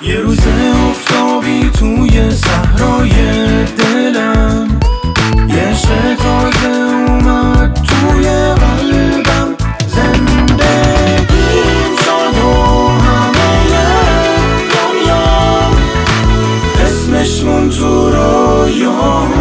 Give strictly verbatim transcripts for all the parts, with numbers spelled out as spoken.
یه روز افتابی توی صحرای دلم، یه عشق تازه اومد توی قلبم. زندگیم شد و همه دنیا اسمش مون تو رویام.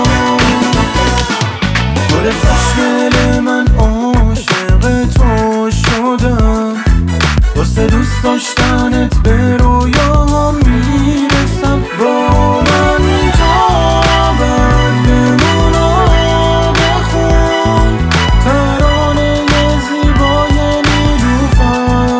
گل خوشگل من عاشق تو شدم، واسه دوست داشتنت به رویام میرسم. با من تا ابد بمون و بخون ترانه زیبای نیلوفر.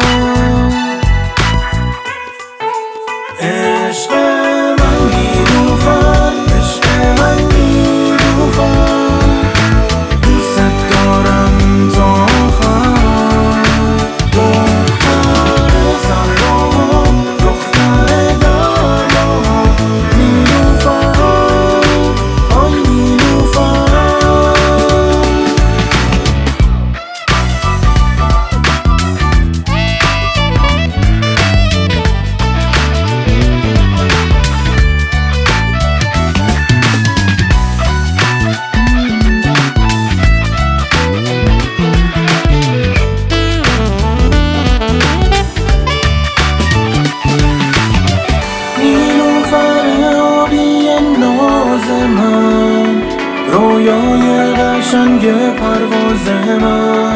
عشق من نیلوفر، عشق من نیلوفر، دوست دارم تا آخر. دختر صحرا، دختر دریا، نیلوفر، آی نیلوفر. نیلوفر آبی ناز من، رویای قشنگ پرواز من.